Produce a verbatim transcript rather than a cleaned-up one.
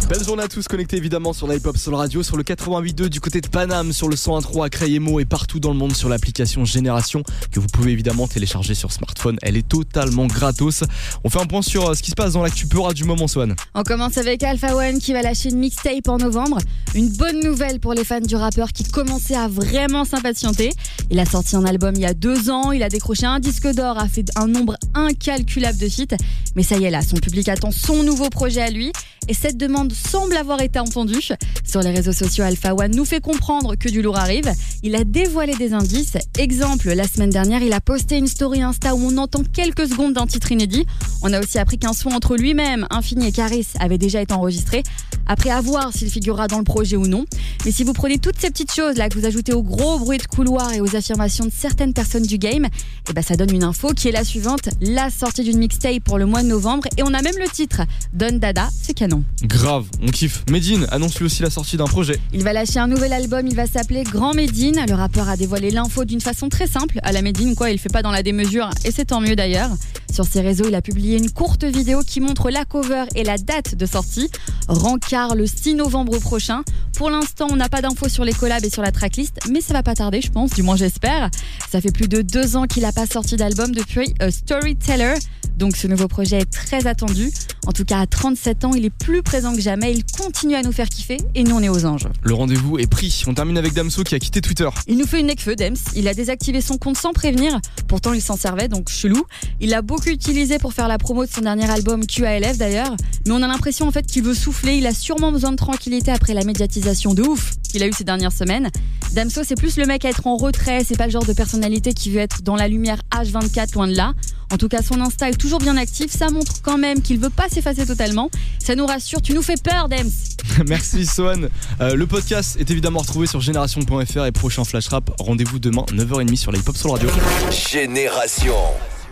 Belle journée à tous, connectés évidemment sur la Hip Hop Soul Radio, sur le quatre-vingt-huit point deux du côté de Paname, sur le cent un virgule trois à Crayemo et partout dans le monde sur l'application Génération que vous pouvez évidemment télécharger sur smartphone. Elle est totalement gratos. On fait un point sur ce qui se passe dans l'actu Peura du moment, Swan. On commence avec Alpha One qui va lâcher une mixtape en novembre. Une bonne nouvelle pour les fans du rappeur qui commençaient à vraiment s'impatienter. Il a sorti un album il y a deux ans, il a décroché un disque d'or, a fait un nombre incalculable de feats. Mais ça y est là, son public attend son nouveau projet à lui. Et cette demande semble avoir été entendue. Sur les réseaux sociaux, Alpha One nous fait comprendre que du lourd arrive. Il a dévoilé des indices. Exemple, la semaine dernière, il a posté une story Insta où on entend quelques secondes d'un titre inédit. On a aussi appris qu'un son entre lui-même, Infini et Caris avait déjà été enregistré. Après, à voir s'il figurera dans le projet ou non. Mais si vous prenez toutes ces petites choses là que vous ajoutez au gros bruit de couloir et aux affirmations de certaines personnes du game, et ben ça donne une info qui est la suivante, la sortie d'une mixtape pour le mois de novembre, et on a même le titre, Don Dada, c'est canon. Grave, on kiffe. Medine annonce lui aussi la sortie d'un projet. Il va lâcher un nouvel album, il va s'appeler Grand Medine. Le rappeur a dévoilé l'info d'une façon très simple, à la Medine quoi, il fait pas dans la démesure, et c'est tant mieux d'ailleurs. Sur ses réseaux, il a publié une courte vidéo qui montre la cover et la date de sortie. Rencard le six novembre prochain. Pour l'instant, on n'a pas d'infos sur les collabs et sur la tracklist, mais ça va pas tarder, je pense, du moins j'espère. Ça fait plus de deux ans qu'il n'a pas sorti d'album depuis A Storyteller. Donc ce nouveau projet est très attendu. En tout cas, à trente-sept ans, il est plus présent que jamais. Il continue à nous faire kiffer et nous, on est aux anges. Le rendez-vous est pris. On termine avec Damso qui a quitté Twitter. Il nous fait une necfeu, Dems. Il a désactivé son compte sans prévenir. Pourtant, il s'en servait, donc chelou. Il l'a beaucoup utilisé pour faire la promo de son dernier album, Q A L F d'ailleurs. Mais on a l'impression en fait qu'il veut souffler. Il a sûrement besoin de tranquillité après la médiatisation de ouf qu'il a eu ces dernières semaines. Damso, c'est plus le mec à être en retrait. C'est pas le genre de personnalité qui veut être dans la lumière H vingt-quatre, loin de là. En tout cas, son Insta est toujours bien actif. Ça montre quand même qu'il veut pas s'effacer totalement. Ça nous rassure. Tu nous fais peur, Dems. Merci, Swan. Euh, le podcast est évidemment retrouvé sur génération point f r et prochain Flash Rap. Rendez-vous demain, neuf heures trente sur la Hip Hop Soul Radio. Génération.